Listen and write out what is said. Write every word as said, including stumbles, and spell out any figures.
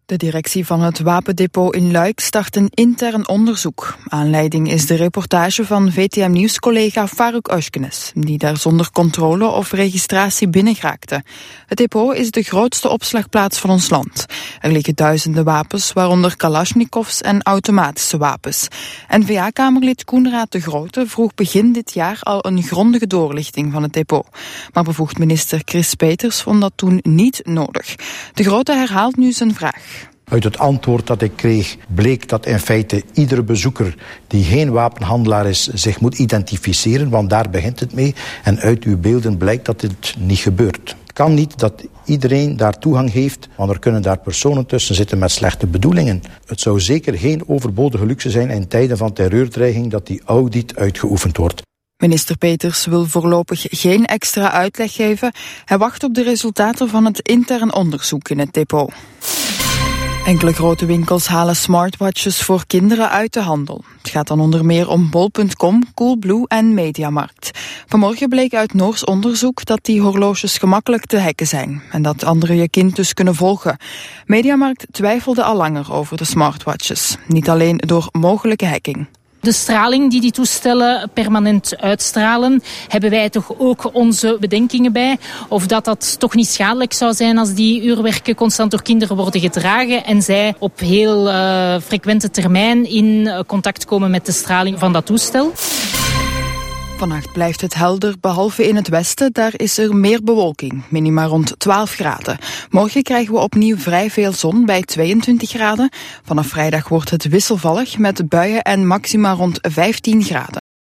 De directie van het wapendepot in Luik start een intern onderzoek. Aanleiding is de reportage van V T M Nieuws-collega Faruk Özkenes, die daar zonder controle of registratie binnengeraakte. Het depot is de grootste opslagplaats van ons land. Er liggen duizenden wapens, waaronder kalasjnikovs en automatische wapens. N V A-kamerlid Koenraad de Grote vroeg begin dit jaar al een grondige doorlichting van het depot. Maar bevoegd minister Chris Peeters vond dat toen niet nodig. De Grote herhaalt nu zijn vraag. Uit het antwoord dat ik kreeg bleek dat in feite iedere bezoeker die geen wapenhandelaar is zich moet identificeren, want daar begint het mee. En uit uw beelden blijkt dat dit niet gebeurt. Het kan niet dat iedereen daar toegang heeft, want er kunnen daar personen tussen zitten met slechte bedoelingen. Het zou zeker geen overbodige luxe zijn in tijden van terreurdreiging dat die audit uitgeoefend wordt. Minister Peeters wil voorlopig geen extra uitleg geven. Hij wacht op de resultaten van het intern onderzoek in het depot. Enkele grote winkels halen smartwatches voor kinderen uit de handel. Het gaat dan onder meer om bol punt com, Coolblue en Mediamarkt. Vanmorgen bleek uit Noors onderzoek dat die horloges gemakkelijk te hacken zijn en dat anderen je kind dus kunnen volgen. Mediamarkt twijfelde al langer over de smartwatches, niet alleen door mogelijke hacking. De straling die die toestellen permanent uitstralen, hebben wij toch ook onze bedenkingen bij. Of dat dat toch niet schadelijk zou zijn als die uurwerken constant door kinderen worden gedragen en zij op heel uh, frequente termijn in contact komen met de straling van dat toestel. Vannacht blijft het helder, behalve in het westen. Daar is er meer bewolking, minima rond twaalf graden. Morgen krijgen we opnieuw vrij veel zon bij tweeëntwintig graden. Vanaf vrijdag wordt het wisselvallig met buien en maxima rond vijftien graden.